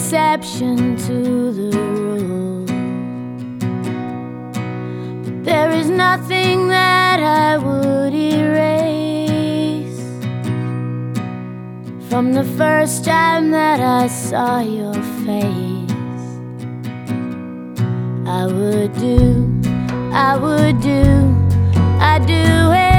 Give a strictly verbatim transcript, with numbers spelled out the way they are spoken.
exception to the rule. But there is nothing that I would erase from the first time that I saw your face. I would do, I would do, I'd do it